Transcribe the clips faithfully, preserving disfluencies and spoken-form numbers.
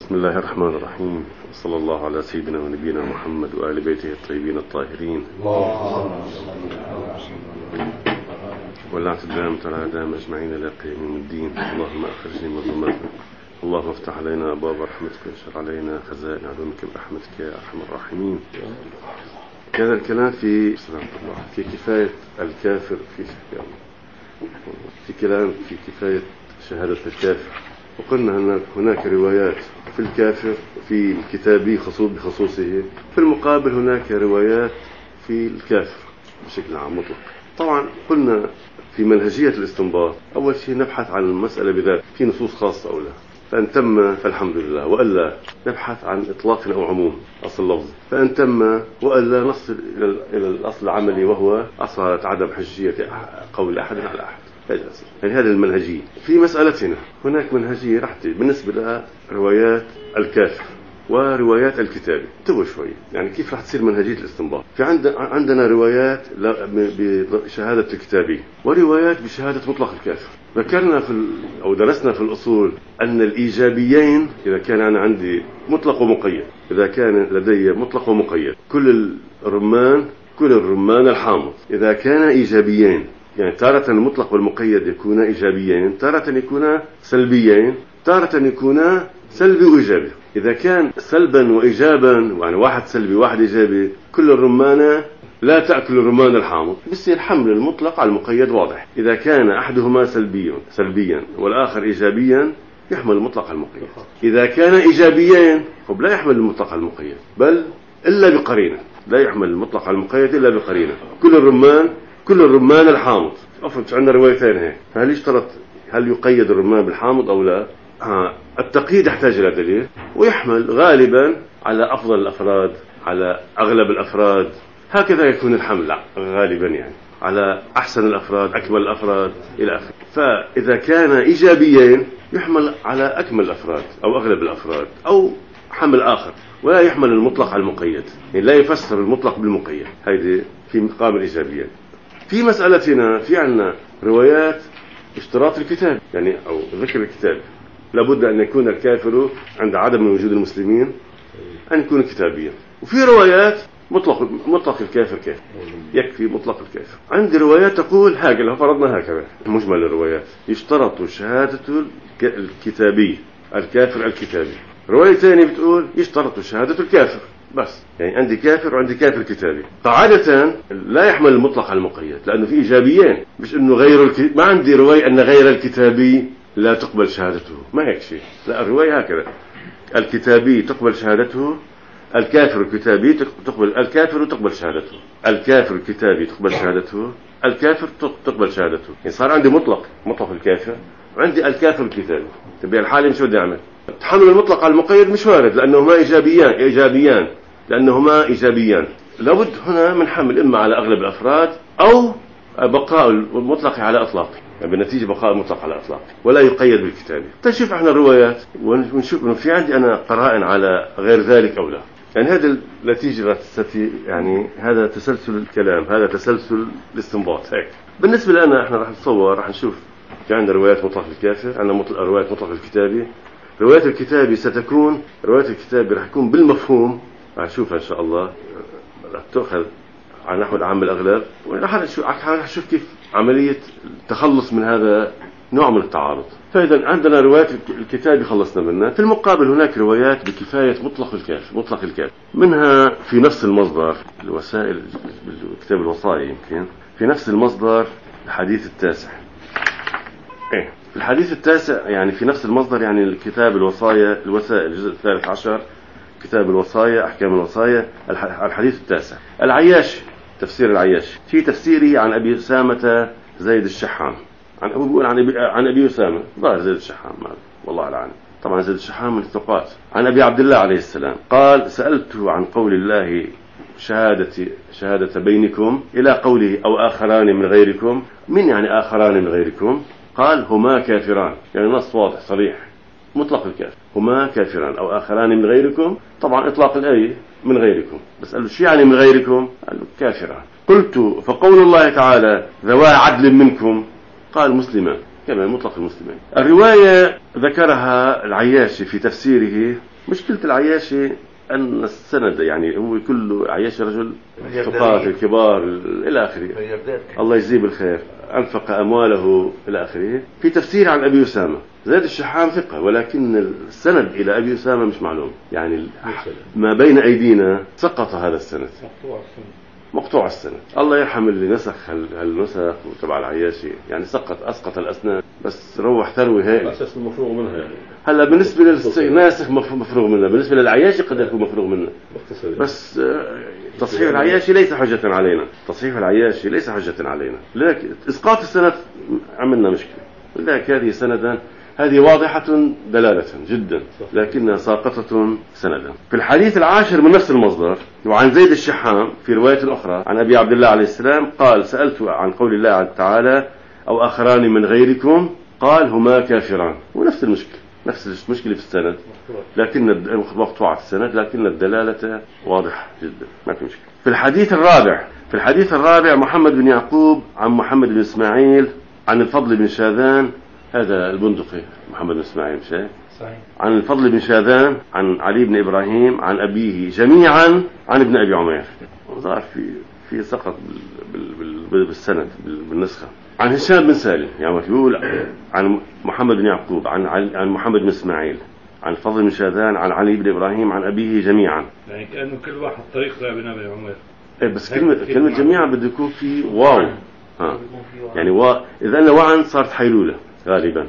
بسم الله الرحمن الرحيم، صلى الله على سيدنا ونبينا محمد وآل بيته الطيبين الطاهرين، واللعنة الدائمة على دائم أجمعين إلى قيام يوم الدين. اللهم أخرجني من ظلماتك، اللهم افتح علينا أبواب رحمتك وانشر علينا خزائن علومك برحمتك يا أرحم الراحمين. هذا الكلام في في كفاية الكافر في في كلام في كفاية شهادة الكافر، وقلنا أن هناك روايات في الكافر في الكتابي خصوص بخصوصه، في المقابل هناك روايات في الكافر بشكل عام مطلق. طبعا قلنا في منهجية الاستنباط أول شيء نبحث عن المسألة بذات في نصوص خاصة أو لا، فإن تم فالحمد لله، وإلا نبحث عن إطلاق أو عموم أصل اللفظ، فإن تم وإلا نصل إلى الأصل العملي وهو أصل عدم حجية قول أحد على أحد. يعني هذه المنهجية. في مسألتنا هناك منهجية راح بالنسبة لروايات الكافر وروايات الكتابي. انتبهوا شوي، يعني كيف راح تصير منهجية الاستنباط. في عند عندنا روايات بشهادة الكتابي وروايات بشهادة مطلق الكافر. ذكرنا في أو درسنا في الأصول أن الإيجابيين إذا كان أنا عندي مطلق ومقيد، إذا كان لدي مطلق ومقيد كل الرمان كل الرمان الحامض إذا كان إيجابيين، يعني تارة المطلق والمقيد يكونا إيجابيين، تارة يكونا سلبيين، تارة يكونا سلبي وإيجابي. إذا كان سلبا وإيجابا، يعني واحد سلبي واحد إيجابي، كل الرمانة لا تأكل الرمان الحامض، بصير حمل المطلق على المقيد واضح. إذا كان أحدهما سلبيا سلبيا والآخر إيجابيا يحمل المطلق على المقيد. إذا كان إيجابيين لا يحمل المطلق على المقيد، بل إلا بقرينة، لا يحمل المطلق على المقيد إلا بقرينة. كل الرمان كل الرمان الحامض. أفرض عندنا روايتين هيك، فهل يشترط هل يقيد الرمان بالحامض أو لا؟ آه. التقييد يحتاج إلى دليل، ويحمل غالبا على أفضل الأفراد، على أغلب الأفراد، هكذا يكون الحمل غالبا، يعني على أحسن الأفراد، أكمل الأفراد إلى آخره. فإذا كان إيجابيين يحمل على أكمل الأفراد أو أغلب الأفراد، أو حمل آخر، ولا يحمل المطلق على المقيد، يعني لا يفسر المطلق بالمقيد. هذه في مقام الإيجابيين. في مسألتنا في عنا روايات اشتراط الكتاب، يعني أو ذكر الكتاب، لابد أن يكون الكافر عند عدم وجود المسلمين أن يكون كتابيا. وفي روايات مطلق مطلق الكافر كافر، يكفي مطلق الكافر. عندي روايات تقول هكذا، لو فرضنا هكذا مجمل الروايات يشترط شهادة الكتابي الكافر الكتابي. رواية ثانية بتقول يشترط شهادة الكافر بس، يعني عندي كافر وعندي كافر كتابي. قاعدة لا يحمل المطلق على المقيد، لأنه في إيجابيين، مش إنه غير الك... ما عندي رواية أن غير الكتابي لا تقبل شهادته، ما هيك شيء. لا، الرواية هكذا، الكتابي تقبل شهادته، الكافر الكتابي تقبل الكافر وتقبل شهادته، الكافر الكتابي تقبل شهادته، الكافر تقبل شهادته. يعني صار عندي مطلق مطلق الكافر وعندي الكافر الكتابي. تبي الحالة مش بدي أعمل تحمل المطلق على المقيد، مش وارد، لأنهما إيجابيان إيجابيان لأنهما إيجابيان. لابد هنا من حمل إما على أغلب الأفراد أو بقاء المطلق على إطلاقه، يعني بالنتيجة بقاء المطلق على إطلاقه ولا يقيد بالكتابة. تشوف احنا الروايات ونشوف إنه في عندي أنا قرائن على غير ذلك أو لا. يعني هذا النتيجة ستي، يعني هذا تسلسل الكلام، هذا تسلسل الاستنباط. هيك بالنسبة لنا احنا راح نتصور، راح نشوف في عندنا روايات مطلق الكافر، عندنا مطلق روايات مطلق الكتابي. رواية الكتابي ستكون رواية الكتابي راح يكون بالمفهوم، راح نشوفها إن شاء الله، راح تأخذ على نحو العام الأغلب، وراح نشوف كيف عملية التخلص من هذا نوع من التعارض. فإذا عندنا رواية الكتابي خلصنا منها. في المقابل هناك روايات بكفاية مطلق الكافر مطلق الكافر منها في نفس المصدر، الوسائل كتاب الوصايا، يمكن في نفس المصدر الحديث التاسع. إيه في الحديث التاسع، يعني في نفس المصدر، يعني الكتاب الوصايا الوسائل الجزء الثالث عشر، كتاب الوصايا أحكام الوصايا، الحديث التاسع. العياشي، تفسير العياشي في تفسيره عن أبي أسامة زيد الشحام، عن أبو بيقول عن أبي عن أبي أسامة ظاهر زيد الشحام، والله العالم، طبعا زيد الشحام من الثقات، عن أبي عبد الله عليه السلام قال: سألته عن قول الله شهادة شهادة بينكم إلى قوله أو آخران من غيركم. من يعني آخران من غيركم؟ قال: هما كافران، يعني نص واضح صريح مطلق الكافر، هما كافران أو آخران من غيركم. طبعا إطلاق الآية من غيركم، بس قال له شو يعني من غيركم؟ قال له كافران. قلت: فقول الله تعالى ذوى عدل منكم؟ قال: مسلمان، كما مطلق المسلمين. الرواية ذكرها العياشي في تفسيره مشكلة العياشي أن السند يعني هو كله عياشي رجل الثقات الكبار إلى آخره، الله يجزيه بالخير، أنفق أمواله إلى آخره. في تفسير عن أبي أسامة زيد الشحام ثقة، ولكن السند إلى أبي أسامة مش معلوم، يعني ما بين أيدينا سقط هذا السند، مقطوع السند. الله يرحم اللي نسخ هالنسخ وتبع العياشي، يعني سقط أسقط الأسناد، بس روح ثروة هائلة أساس مفروغ منها. يعني هلا بالنسبة للناسخ مفروغ منها، بالنسبة للعياشي قد يكون مفروغ منها، بس تصحيح العياشي ليس حجة علينا، تصحيح العياشي ليس حجة علينا، لكن إسقاط السند عملنا مشكلة. لذلك هذه سندا هذه واضحة دلالة جدا، لكنها ساقطة سندا. في الحديث العاشر من نفس المصدر وعن زيد الشحام في رواية أخرى عن أبي عبد الله عليه السلام قال: سألت عن قول الله تعالى: أو آخران من غيركم، قال: هما كافران. ونفس المشكلة، نفس المشكلة في السند، لكن مقطوعة في السند، لكن الدلالة واضحة جدا، ما في مشكلة. في الحديث الرابع في الحديث الرابع محمد بن يعقوب عن محمد بن إسماعيل عن الفضل بن شاذان، هذا البندقي محمد بن إسماعيل شيء صحيح، عن الفضل بن شاذان عن علي بن إبراهيم عن أبيه جميعا عن ابن أبي عمير. ظهر في في سقط بالسند بالنسخة. عن هشام بن سالم، يعني يقول عن محمد بن يعقوب عن عن محمد بن إسماعيل عن الفضل بن شاذان عن علي بن إبراهيم عن أبيه جميعا، يعني كأنه كل واحد طريق لابن أبي عمير. إيه بس كلمة كلمة جميعا بده يكون في واو، ها يعني و إذا أنا وعن صارت حيلولة غالبا،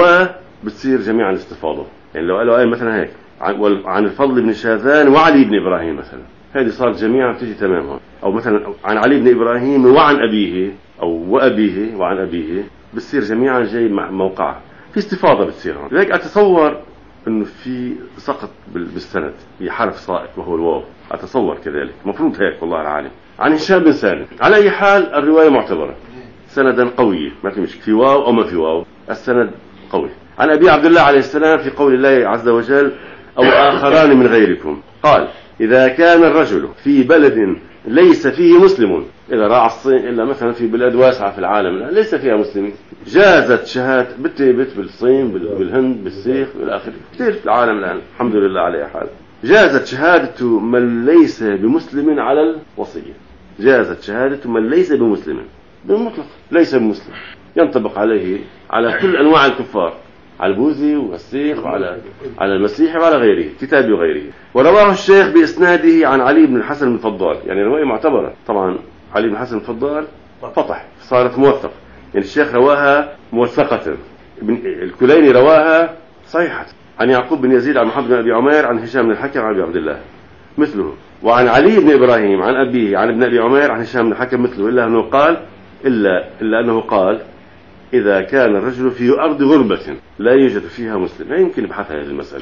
وبتصير جميعا استفاضة. يعني لو قالوا آية مثلا هيك عن, عن الفضل بن شاذان وعلي بن إبراهيم مثلا، هذه صارت جميعا بتيجي تماما. أو مثلا عن علي بن إبراهيم وعن أبيه، أو وأبيه وعن أبيه، بتصير جميعا جاي مع موقعها في استفاضة بتصير. لذلك أتصور إنه في سقط بالسند في حرف صائت وهو الواو، أتصور كذلك، مفروض هيك والله العالم. عن هشام بن سالم. على أي حال الرواية معتبرة سندا قوية، ما في مشكلة في واو أو ما في واو، السند قوي. عن أبي عبد الله عليه السلام في قول الله عز وجل: أو آخران من غيركم، قال: إذا كان الرجل في بلد ليس فيه مسلم، إذا راح الصين إلا مثلا في بلاد واسعة في العالم ليس فيها مسلمين، جازت شهادة بالتيبت بالصين بالهند بالسيخ بالآخر كثير في العالم الآن الحمد لله على حال، جازت شهادة من ليس بمسلم على الوصية. جازت شهادة من ليس بمسلم بالمطلق، ليس بمسلم ينطبق عليه على كل أنواع الكفار، على البوذي والسيخ وعلى على المسيحي وعلى غيره كتاب وغيره. ورواه الشيخ بإسناده عن علي بن الحسن الفضال، يعني رواية معتبرة طبعا. علي بن الحسن الفضال فطح صارت موثق، يعني الشيخ رواها موثقة، الكليني رواها صحيحة عن يعقوب بن يزيد عن محمد بن أبي عمير عن هشام بن الحكم عن أبي عبد الله مثله، وعن علي بن إبراهيم عن أبيه عن ابن أبي عمير عن هشام بن الحكم مثله، إلا أنه قال إلا إلا أنه قال: إذا كان الرجل في أرض غربة لا يوجد فيها مسلم. لا يمكن نبحث هذه المسألة،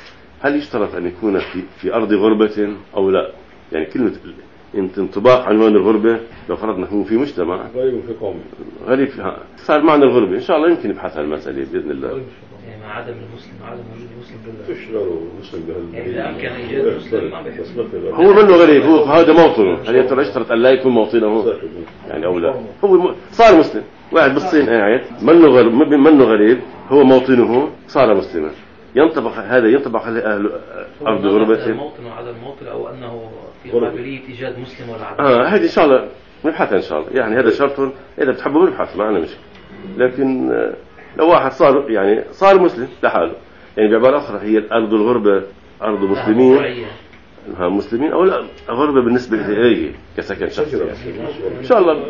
هل يشترط أن يكون في في أرض غربة أو لا؟ يعني كلمة انطباق عنوان الغربة لو فرضنا هو في مجتمع غريب في قوم غريب فيها صار معنى الغربة، إن شاء الله يمكن نبحث هذه المسألة بإذن الله. يعني مع عدم المسلم عدم وجود المسلم بالله تشغلوا المسلم بهال يعني إذا أمكن إيجاد مسلم ما بيحصل، هو منه غريب، هو هذا موطنه، هل يا ترى يشترط أن لا يكون موطنه يعني أو لا؟ هو صار مسلم، واحد بالصين قاعد منه غريب منه غريب هو موطنه صار مسلما، ينطبق هذا ينطبق على أهل أرض غربة الموطن وعدم الموطن، أو أنه في قابلية إيجاد مسلم ولا عدم. آه هذه إن شاء الله نبحثها إن شاء الله، يعني هذا شرط إذا بتحبوا نبحث ما عندنا مشكلة. لكن لو واحد صار يعني صار مسلم لحاله، يعني بعبارة أخرى هي الأرض الغربة أرض مسلمين، ها مسلمين أو لا غربة بالنسبة إليه كسكن شخصي يعني. إن شاء الله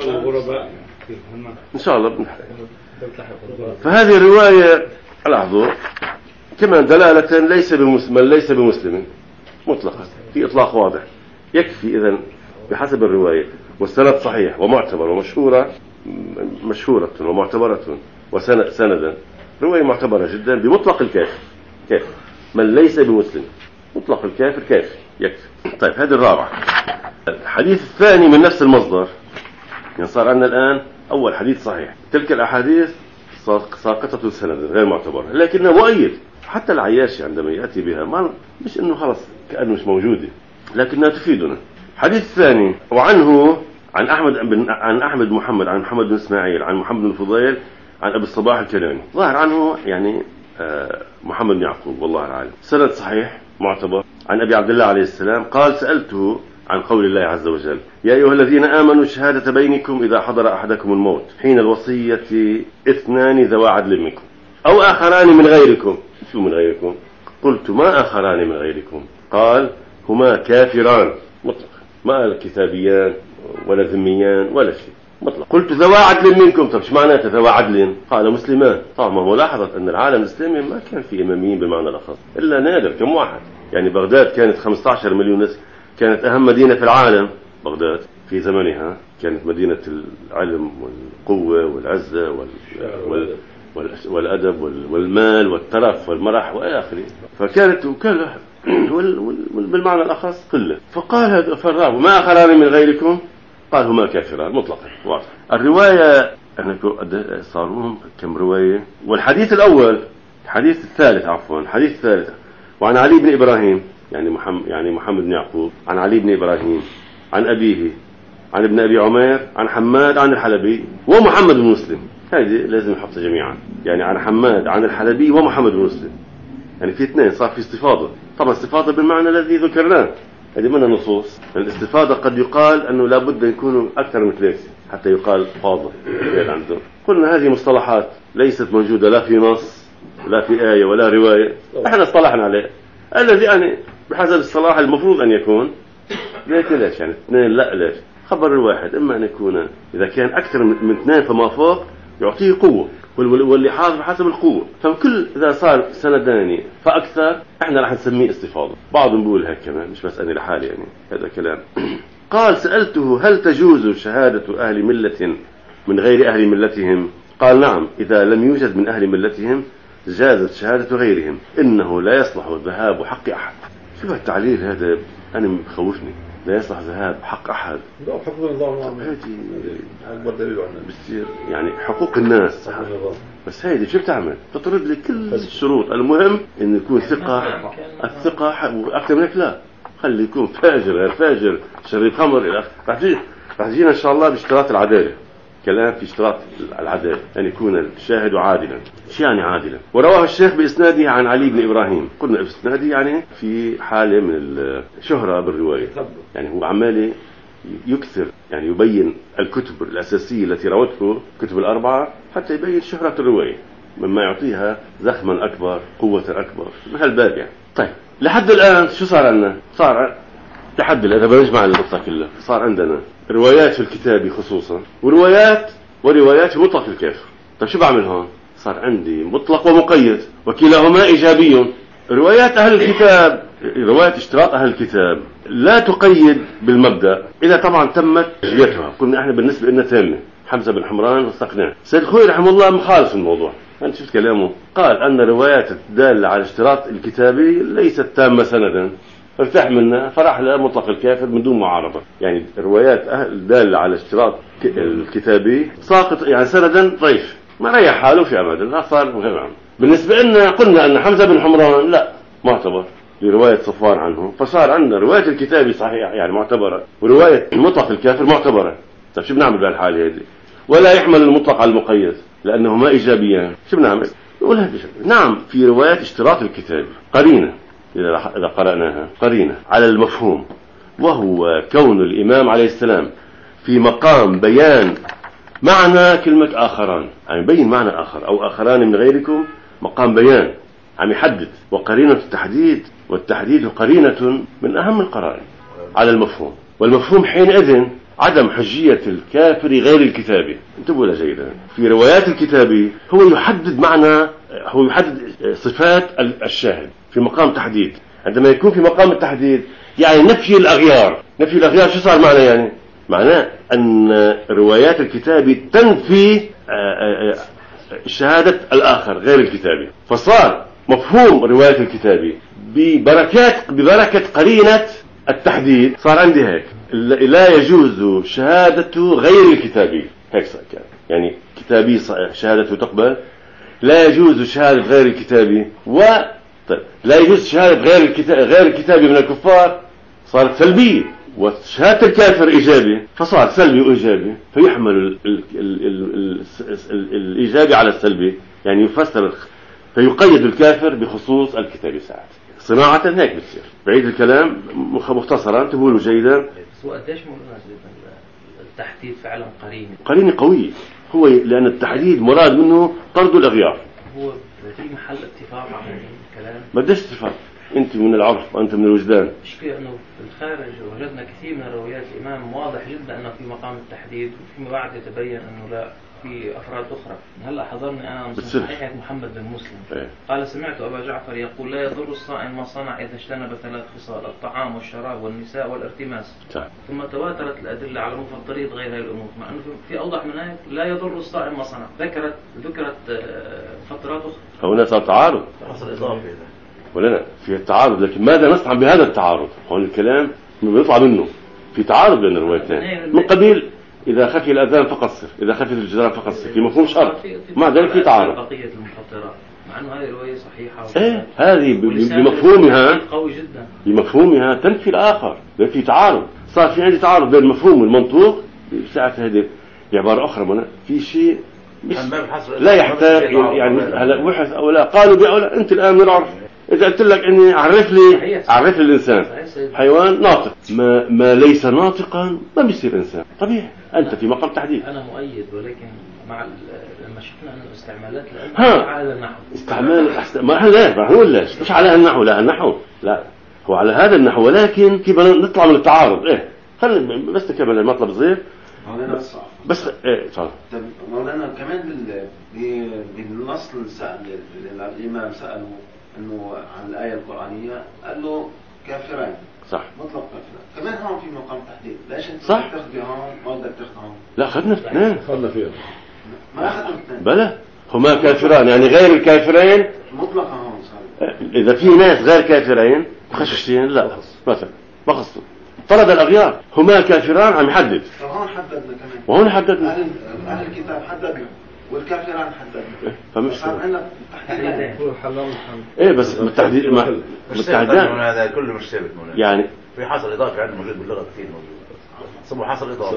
إن شاء الله بنحكي. فهذه الرواية لاحظوا كمان دلالة ليس بمسلم ليس بمسلم مطلقا، في إطلاق واضح يكفي إذن بحسب الرواية، والسند صحيح ومعتبر ومشهورة مشهورة ومعتبرة وسندا، رواية معتبرة جدا بمطلق الكافر كافر من ليس بمسلم، مطلق الكافر كافر يكفي. طيب هذه الرابعة. الحديث الثاني من نفس المصدر، يعني صار عندنا الآن أول حديث صحيح، تلك الأحاديث ساقطة سند غير معتبرة لكنها مؤيد، حتى العياشي عندما يأتي بها ما مش إنه خلص كأنه مش موجودة لكنها تفيدنا. حديث ثاني وعنه عن أحمد بن عن أحمد محمد عن محمد بن إسماعيل عن محمد بن الفضيل عن أبي الصباح الكناني، ظاهر عنه يعني محمد بن يعقوب والله العالم، سند صحيح معتبر عن أبي عبد الله عليه السلام قال: سألته عن قول الله عز وجل: يا أيها الذين آمنوا شهادة بينكم إذا حضر أحدكم الموت حين الوصية اثنان ذوى عدل منكم أو آخران من غيركم. شو من غيركم؟ قلت: ما آخران من غيركم؟ قال: هما كافران مطلق، ما قال كتابيان ولا ذميان ولا شيء، مطلق. قلت: ذوى عدل منكم. طب شو معناته ذوى عدل؟ قال: مسلمان. طبعا ملاحظة أن العالم الإسلامي ما كان فيه إماميين بالمعنى الأخص إلا نادر، كم واحد. يعني بغداد كانت خمسة عشر مليون نسمة، كانت أهم مدينة في العالم. بغداد في زمنها كانت مدينة العلم والقوة والعزة وال... وال... وال... والأدب وال... والمال والترف والمرح وإلى آخره. فكانت وكان وال... وال... بالمعنى الأخص قلة. فقال هذا فالراب: ما آخران من غيركم؟ قال: هما كافران مطلقا. واضح. الرواية أنا صاروا كم رواية، والحديث الأول الحديث الثالث عفوا الحديث الثالث وعن علي بن إبراهيم يعني محمد يعني محمد بن يعقوب عن علي بن إبراهيم عن أبيه عن ابن أبي عمير عن حماد عن الحلبي ومحمد بن مسلم. هذه لازم نحطها جميعا، يعني عن حماد عن الحلبي ومحمد بن مسلم، يعني في اثنين، صار في استفاضة. طبعا استفاضة بالمعنى الذي ذكرناه، هذه من النصوص. الاستفاضة قد يقال أنه لابد يكونوا أكثر من ثلاثة حتى يقال فاضة عنده. قلنا هذه مصطلحات ليست موجودة لا في نص لا في آية ولا رواية، احنا اصطلحنا عليه الذي يعني بحسب الصلاح المفروض أن يكون. ليش ليش يعني اثنين؟ لا ليش خبر الواحد إما أن يكون إذا كان أكثر من اثنين فما فوق يعطيه قوة، واللي حاصل بحسب القوة. فكل إذا صار سندان فأكثر احنا راح نسميه استفاضة. بعضهم بيقول هيك كمان، مش بس أنا لحالي يعني هذا كلام. قال: سألته: هل تجوز شهادة أهل ملة من غير أهل ملتهم؟ قال: نعم، إذا لم يوجد من أهل ملتهم جازت شهادة غيرهم، إنه لا يصلح ذهاب حق أحد. شوف التعليل هذا أنا مخوفني، لا يصلح ذهاب حق أحد. لا حقوق النظام هذه أكبر دليل عنه بتصير يعني حقوق الناس. بس هيدي شو بتعمل؟ تطرد لي كل الشروط. المهم إن يكون ثقة، الثقة أكثر من هيك لا، خلي يكون فاجر غير فاجر، شريب خمر إلى آخره. راح تجي راح تجينا إن شاء الله باشتراط العدالة، كلام في اشتراط العدالة، يعني يكون الشاهد عادلا. شو يعني عادلا؟ ورواه الشيخ بإسناده عن علي بن إبراهيم. قلنا بإسناده يعني في حالة من الشهرة بالرواية، يعني هو عمالي يكثر يعني يبين الكتب الأساسية التي روته كتب الأربعة حتى يبين شهرة الرواية مما يعطيها زخما أكبر، قوة أكبر، من هالباب يعني. طيب لحد الآن شو صار عندنا؟ صار لحد الآن إذا بنجمع القصة كلها صار عندنا روايات في الكتاب خصوصا وروايات وروايات في مطلق الكافر. طيب شو بعمل هون؟ صار عندي مطلق ومقيد وكلاهما إيجابي. روايات أهل الكتاب، رواية اشتراط أهل الكتاب لا تقيد بالمبدأ إذا طبعا تمت جيتها. قلنا احنا بالنسبة لنا تامة. حمزة بن حمران وثقناه. سيد الخوي رحمه الله مخالف الموضوع، أنت شفت كلامه، قال أن روايات الدالة على اشتراط الكتابي ليست تامة سندا، فارتاح منها فرح لمطلق الكافر من دون معارضة. يعني روايات الدالة على اشتراط الكتابي ساقط يعني سندا ضعيف، ما ريح حاله في أمد الله، صار غير عنه. بالنسبة لنا قلنا أن حمزة بن حمران لا معتبر لرواية صفوان عنه، فصار عندنا رواية الكتابي صحيح يعني معتبرة ورواية مطلق الكافر معتبرة. طيب شو بنعمل بهالحالة هذه؟ ولا يحمل المطلق على المقيد لأنهما إيجابيان. شو بنعمل؟ نقول هذا نعم في روايات اشتراط الكتاب قرينة إذا إذا قرأناها قرينة على المفهوم، وهو كون الإمام عليه السلام في مقام بيان معنى كلمة آخران، يعني بين معنى آخر أو آخران من غيركم، مقام بيان عم يحدد. وقرينة التحديد، والتحديد قرينة من أهم القرائن على المفهوم، والمفهوم حينئذ عدم حجية الكافر غير الكتابي. انتبهوا له جيدا، في روايات الكتابي هو يحدد معنى، هو يحدد صفات الشاهد في مقام تحديد. عندما يكون في مقام التحديد يعني نفي الأغيار. نفي الأغيار شو صار معنى؟ يعني معناه أن روايات الكتابي تنفي شهادة الآخر غير الكتابي، فصار مفهوم رواية الكتابي ببركات ببركة قرينة التحديد صار عندي هيك لا يجوز شهادة غير الكتابي. هيك صار يعني كتابي شهادته تقبل، لا يجوز شهادة غير الكتابي، و لا يجوز شهادة غير الكتاب غير الكتابي من الكفار صارت سلبية، وشهادة الكافر إيجابي فصار سلبي وإيجابي، فيحمل ال ال ال ال ال ال الإيجابي على السلبي. يعني يفسر فيقيد الكافر بخصوص الكتاب ساعات. صناعة هيك بتصير. بعيد الكلام مختصرا تقولوا جيدا. بس هو قديش التحديد فعلا قرينة قرينة قوية، هو لأن التحديد مراد منه طرد الأغيار. هو في محل اتفاق عن الكلام؟ ما بديش اتفاق، أنت من العرف وأنت من الوجدان. المشكلة أنه في الخارج وجدنا كثير من روايات الإمام واضح جدا أنه في مقام التحديد، وفيما بعد يتبين أنه لا، في أفراد أخرى. هلا حضرني أنا من صحيح محمد بن مسلم ايه. قال سمعت أبا جعفر يقول لا يضر الصائم ما صنع إذا اجتنب ثلاث خصال: الطعام والشراب والنساء والارتماس. صح. ثم تواترت الأدلة على مفطرية غير هذه الأمور، مع أنه في أوضح من هيك لا يضر الصائم ما صنع، ذكرت ذكرت فترات أخرى. هنا صار تعارض. حصل إضافي ولا لا في تعارض، لكن ماذا نصنع بهذا التعارض؟ هون الكلام بيطلع منه في تعارض بين الروايتين. من قبيل إذا خفي الأذان فقصر، إذا خفي الجدران فقصر، في مفهوم شرط، مع ذلك في تعارض. بقية المفطرات مع أنه هذه الرواية صحيحة. إيه هذه بمفهومها قوي جدا، بمفهومها تنفي الآخر، في تعارض. صار في عندي تعارض بين المفهوم والمنطوق. ساعة هذه بعبارة أخرى منا في شيء لا يحتاج يعني هلا وحث أو لا، قالوا بأولا أنت الآن من العرف. إذا قلت لك إني عرف لي عرف لي الإنسان حيوان ناطق، ما ما ليس ناطقا ما بيصير إنسان طبيعي. أنت في مقام تحديد. أنا مؤيد، ولكن مع لما شفنا أن استعمالات ها على النحو استعمال ما إحنا لا ما هو لا مش على النحو، لا النحو لا هو على هذا النحو، ولكن كيف نطلع من التعارض. إيه خلينا بس نكمل المطلب صغير بس بس ايه صار. طب مولانا كمان بال بالنص سأل الإمام سأله إنه عن الآية القرآنية قال له كافرين. صح. مطلق كافرين. كمان هون في مقام تحديد. ليش أنت صح. تاخذ هون ما بدك تاخذ هون؟ لا أخذنا اثنين. أخذنا فيها. ما أخذنا اثنين. بلى هما كافران يعني غير الكافرين. مطلقا هون صار. إذا في ناس غير كافرين خششتين لا مثلا بخصوا طرد الأغيار. هما كافران عم يحدد. فهون حددنا كمان. وهون حددنا. أهل أهل الكتاب حددنا والكافران حددنا. فمش صار عندنا تحديدين. هو حلال محمد. إيه بس التحديد ما مستعدان هذا كله مش ثابت يعني في حصل إضافي عندنا موجود باللغة كثير موجود. صبوا حصل إضافي.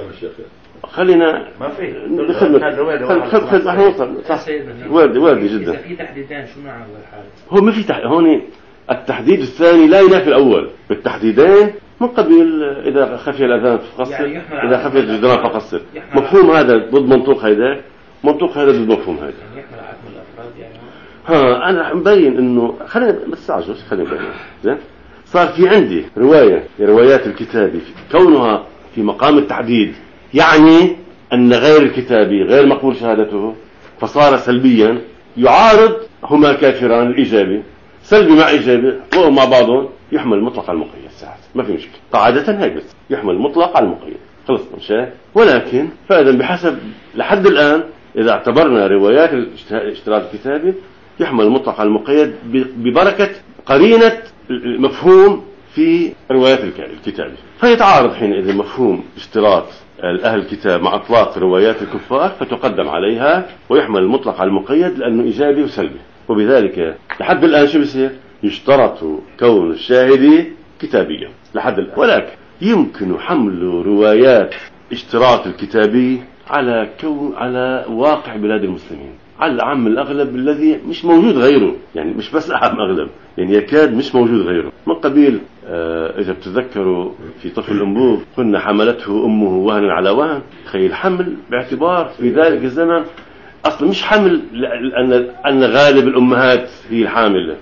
خلينا ما في خل خل خل احنا نوصل صح واردي واردي جدا. إذا في تحديدين شو نعمل بالحالة؟ هو ما في تح... هون التحديد الثاني لا ينافي الأول. بالتحديدين من قبيل إذا خفي الأذان فقصر، يعني إذا خفي الجدران فقصر. مفهوم هذا ضد منطوق هذا، منطوق هذا ضد مفهوم هذا. يعني يحمل عدم الأفراد يعني. ها أنا مبين إنه خلينا ما تستعجلوش خلينا نبين. زين صار في عندي رواية روايات الكتابي كونها في مقام التحديد يعني أن غير الكتابي غير مقبول شهادته فصار سلبيا يعارض هما كافران الإيجابي. سلبي مع إيجابي وهم مع بعضهم يحمل المطلق على المقيد ساعات ما في مشكلة. قاعدة هيك بس يحمل المطلق على المقيد خلص مشاه. ولكن فإذا بحسب لحد الآن إذا اعتبرنا روايات الاشتراك الكتابي يحمل المطلق على المقيد ببركة قرينة المفهوم في روايات الكتابي. فيتعارض حينئذ مفهوم اشتراط أهل الكتاب مع إطلاق روايات الكفار فتقدم عليها ويحمل المطلق على المقيد لأنه إيجابي وسلبي. وبذلك لحد الآن شو بصير؟ يشترط كون الشاهد كتابيا لحد الآن. ولكن يمكن حمل روايات اشتراط الكتابي على كون على واقع بلاد المسلمين، على العام الأغلب الذي مش موجود غيره. يعني مش بس العام أغلب، يعني يكاد مش موجود غيره. من قبيل آه إذا بتذكروا في طفل الأنبوب قلنا حملته أمه وهنا على وهن. تخيل حمل باعتبار في ذلك الزمن أصلا مش حمل لأن أن غالب الأمهات هي الحاملة.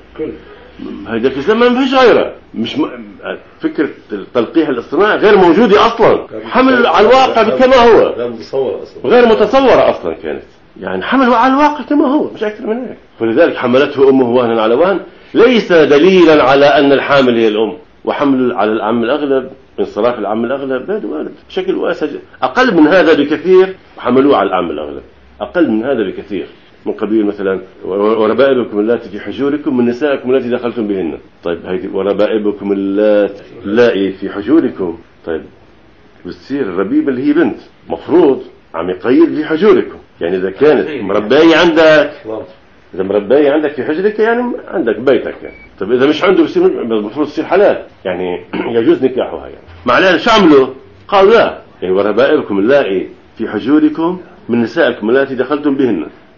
هذاك الزمن ما فيش غيره. مش م... فكرة التلقيح الاصطناعي غير موجودة أصلا. حمل على الواقع كما هو غير متصورة أصلا. غير متصورة أصلا كانت. يعني حمله على الواقع كما هو مش أكثر من هيك. فلذلك حملته أمه وهنا على وهن ليس دليلا على أن الحامل هي الأم. وحمل على العم الأغلب انصراف العم الأغلب هذا وارد بشكل واسع. أقل من هذا بكثير حملوه على العم الأغلب. أقل من هذا بكثير. من قبيل مثلا وربائبكم اللاتي في حجوركم من نسائكم التي دخلتم بهن. طيب هيدي وربائبكم اللاتي في حجوركم. طيب بتصير الربيبة اللي هي بنت مفروض عم يقيد في حجوركم. يعني إذا كانت مرباية عندك إذا مرباية عندك في حجرك يعني عندك بيتك يعني. طيب إذا مش عنده بصير المفروض تصير حلال يعني يجوز نكاحها يعني. معناه شو عملوا؟ قالوا لا يعني وربائبكم اللاتي في حجوركم من نسائكم التي دخلتم بهن.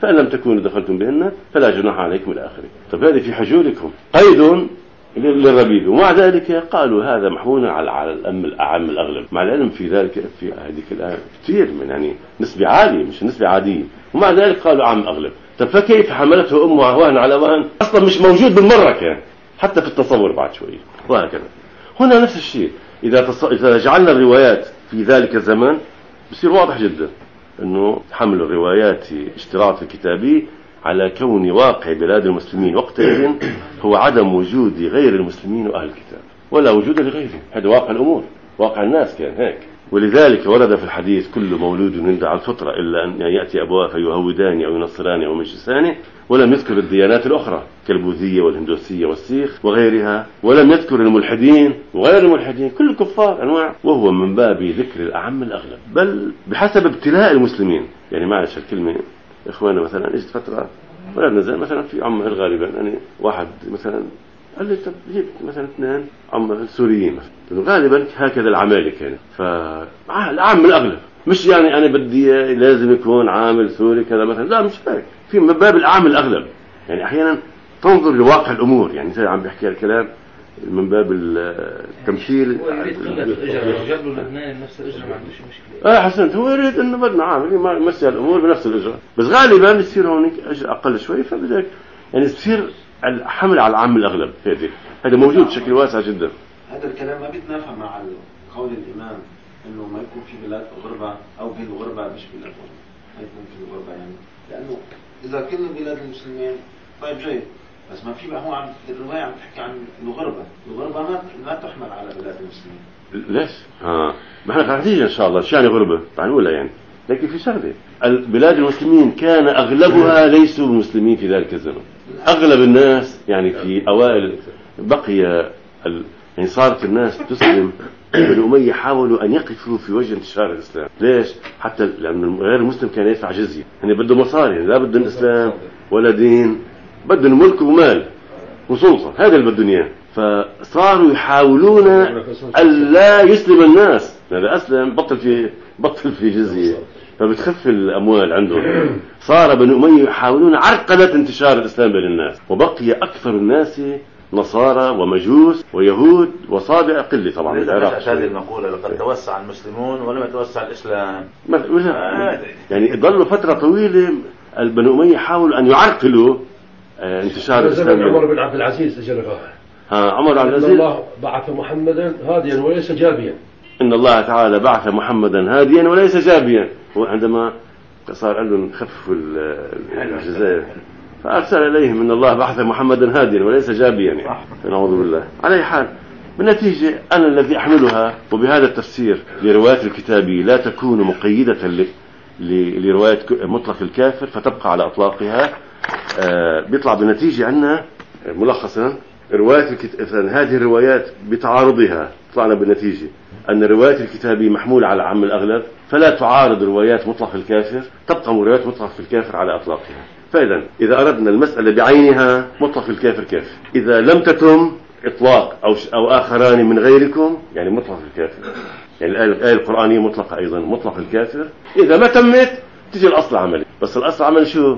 فإن لم تكونوا دخلتم بهن فلا جناح عليكم إلى آخره. طب هذه في حجوركم قيد للربيب، ومع ذلك قالوا هذا محمول على الأم الأعم الأغلب، مع العلم في ذلك في هذه الآية كثير من يعني نسبة عالية مش نسبة عادية، ومع ذلك قالوا عام أغلب. طب فكيف حملته أمها وهن على وهن أصلا مش موجود بالمرة كان حتى في التصور بعد شوية، وهكذا هنا نفس الشيء. إذا, تص... إذا جعلنا الروايات في ذلك الزمان بصير واضح جدا أنه حمل الروايات اشتراط الكتابي على كون واقع بلاد المسلمين وقتئذ هو عدم وجود غير المسلمين وأهل الكتاب ولا وجود لغيرهم. هذا واقع الأمور، واقع الناس كان هيك. ولذلك ورد في الحديث كل مولود يولد على الفطرة إلا أن يأتي أبواه فيهودان أو ينصران أو يمجسان، ولم يذكر الديانات الأخرى كالبوذية والهندوسية والسيخ وغيرها، ولم يذكر الملحدين وغير الملحدين كل الكفار أنواع، وهو من باب ذكر الأعم الأغلب، بل بحسب ابتلاء المسلمين. يعني معلش الكلمة إخوانا مثلا إجت فترة ولا نزل مثلا في عم غالبا يعني واحد مثلا قال لي طب جيب مثلا اثنين عم سوريين مثلا، غالبا هكذا العمالة كانت، فالعام الأغلب مش يعني أنا بدي لازم يكون عامل سوري كذا مثلا، لا مش هيك، في من باب العام الأغلب. يعني أحيانا تنظر لواقع الأمور، يعني زي عم بيحكي الكلام من باب التمثيل. هو يريد قلة الأجر، لو جاب له لبنان نفس الأجر ما عندوش مشكلة. اه حسنت، هو يريد إنه بدنا عامل يمشي الأمور بنفس الأجر، بس غالبا بيصير هونيك أجر أقل شوي، فبدك يعني بصير الحمل على العام الأغلب. هذا هذا موجود بشكل واسع جدا. هذا الكلام ما بيتنافى مع قول الإمام إنه ما يكون في بلاد غربة أو بالغربة مش بلاد غربة، ما يكون في الغربة يعني، لأنه إذا كل بلاد المسلمين طيب جيد، بس ما في بقى هو عم الرواية عم تحكي عن الغربة، الغربة ما ما تحمل على بلاد المسلمين. ليش؟ ها ما احنا قاعدين إن شاء الله شو يعني غربة؟ تعالوا يعني، لكن في شغلة البلاد المسلمين كان أغلبها ليسوا مسلمين في ذلك الزمن. أغلب الناس يعني في أوائل بقي ال... يعني صارت الناس تسلم. بني أمية حاولوا أن يقفوا في وجه انتشار الإسلام. ليش؟ حتى لأن غير المسلم كان يدفع جزية، يعني بده مصاري، لا بدهم إسلام ولا دين، بدهم ملك ومال وسلطة، هذا اللي بدهم إياه. فصاروا يحاولون ألا يسلم الناس، هذا أسلم بطل في بطل في جزية فبتخف الأموال عندهم. صار بني أمية يحاولون عرقلة انتشار الإسلام بين الناس، وبقي أكثر الناس نصارى ومجوس ويهود وصابئة قلة طبعا. العراق هذه المقولة لقد توسع المسلمون ولم يتوسع الإسلام. آه. يعني ضلوا فترة طويلة البني أمية حاولوا أن يعرقلوا آه انتشار الإسلام. عمر بن عبد العزيز أجلها. ها عمر عبد العزيز. إن الله بعث محمدا هاديا وليس جابيا. إن الله تعالى بعث محمدا هاديا وليس جابيا. وعندما صار عندهم خفوا الجزائر فأرسل إليهم إن الله بعث محمدا هاديا وليس جابيا، يعني نعوذ بالله. على أي حال بالنتيجة أنا الذي أحملها، وبهذا التفسير لرواية الكتابي لا تكون مقيدة لرواية مطلق الكافر فتبقى على أطلاقها. آه بيطلع بالنتيجة عنا ملخصا رواية الكتاب، هذه الروايات بتعارضها طلعنا بالنتيجة أن رواية الكتابي محمولة على عام الأغلب، فلا تعارض روايات مطلق الكافر، تبقى روايات مطلق الكافر على أطلاقها. فإذا إذا أردنا المسألة بعينها مطلق الكافر كافر، إذا لم تتم إطلاق أو أو آخران من غيركم يعني مطلق الكافر، يعني الآية القرآنية مطلقة أيضا مطلق الكافر. إذا ما تمت تجي الأصل عملي، بس الأصل عملي شو؟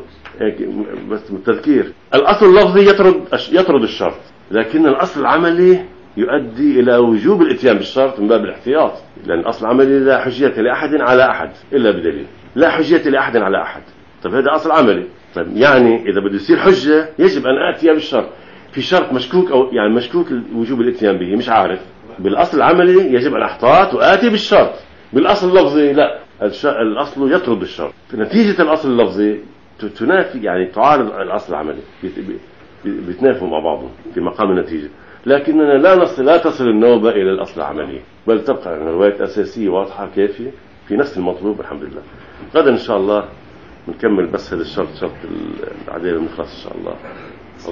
بس التذكير، الأصل اللفظي يطرد يطرد الشرط، لكن الأصل العملي يؤدي إلى وجوب الإتيان بالشرط من باب الاحتياط، لأن الأصل العملي لا حجية لأحد على أحد إلا بدليل، لا حجية لأحد على أحد. طب هذا أصل عملي، طب يعني إذا بده يصير حجة يجب أن آتي بالشرط، في شرط مشكوك أو يعني مشكوك وجوب الإتيان به مش عارف، بالأصل العملي يجب أن أحتاط وآتي بالشرط، بالأصل اللفظي لا، الأصل يطرد الشرط. نتيجة الأصل اللفظي تنافي يعني تعارض الأصل العملي، بيتنافوا مع بعضهم في مقام النتيجة، لكننا لا نصل لا تصل النوبة إلى الأصل العملي، بل تبقى الرواية أساسية واضحة كافية في نفس المطلوب. الحمد لله. غدا إن شاء الله نكمل بس هذا الشرط، شرط العدالة ونخلص إن شاء الله.